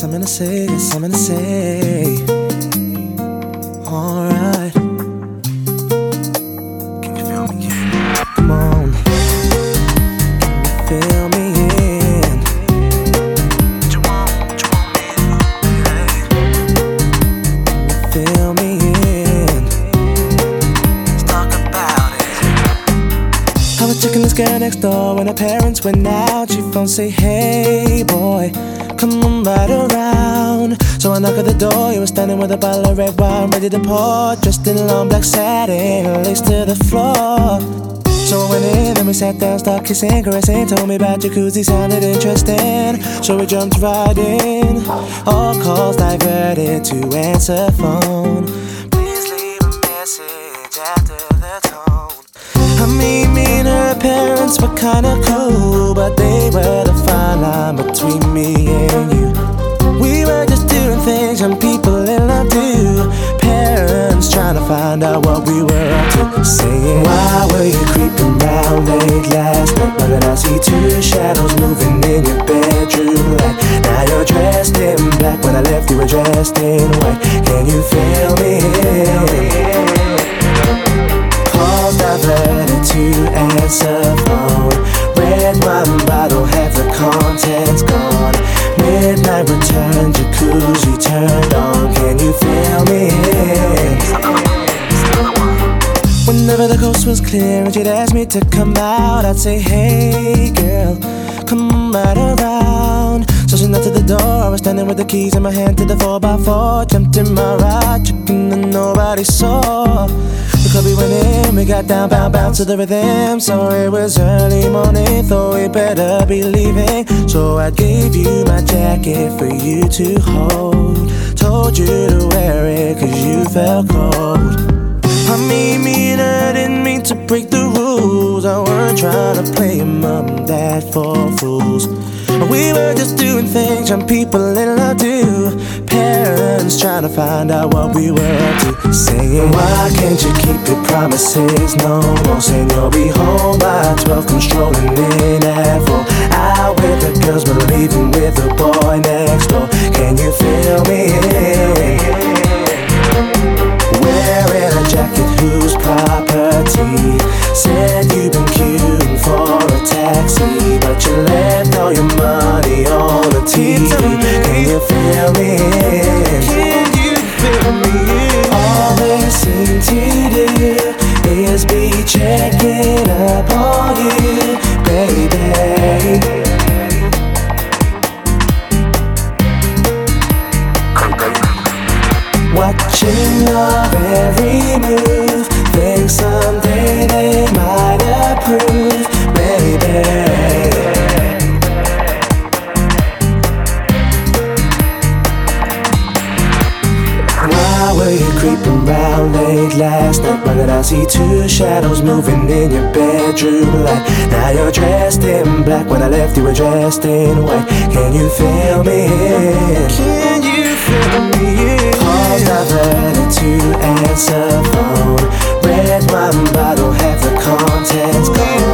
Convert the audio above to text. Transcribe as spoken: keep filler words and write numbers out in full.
something to say, got something to say. Alright. Can you feel me in? Come on. Can you feel me in? What you want, what you want me to do? Can you feel me in? Let's talk about it. I was checking this girl next door when her parents went out. She phoned, say, hey boy, come on right around. So I knock at the door, he was standing with a bottle of red wine ready to pour, dressed in long black satin, lace to the floor. So I went in and we sat down, started kissing, caressing, told me about jacuzzi, sounded interesting. So we jumped right in, all calls diverted to answer phone. Please leave a message after the tone. I mean, me and her parents were kinda cool, but they were the fine line between me and you. We were just doing things young people in love do. Parents trying to find out what we were up to, saying, why were you creeping round late last night? Why did I see two shadows moving in your bedroom light? Now you're dressed in black, when I left you were dressed in white. Can you feel me? Calls diverted to answer phone. Red wine bottle, half the contents gone. Midnight return, jacuzzi turned on. Can you feel me? Whenever the coast was clear and she'd ask me to come out, I'd say, hey girl, come right around. So she knocked at the door, I was standing with the keys in my hand to the four by four. Jumped in my ride, checking and nobody saw. The club we went in, we got down, bound, bound to the rhythm. So it was early morning, thought we better be leaving. So I gave you my jacket for you to hold. Told you to wear it cause you felt cold. I mean, me and her didn't mean to break the rules. I weren't trying to play mom and dad for fools. We were just doing things young people in love do. Parents trying to find out what we were up to, saying, why can't you keep your promises no more? Saying you'll be home by twelve, come strolling in at four. Out with the girls but leaving with the boy next door. Can you feel me? Wearing a jacket whose property. Said you've been queuing for a taxi, but you left all your money on the T V. Can you feel me? Can you feel me? All they seem to do is be checking up on you, baby. Watching your every move, think someday they might approve, baby. Why were you creeping round late last night? Why did I see two shadows moving in your bedroom light? Now you're dressed in black, when I left you were dressed in white. Can you feel me? Can you feel me? Calls diverted to answer phone. Red wine bottle, half the contents gone.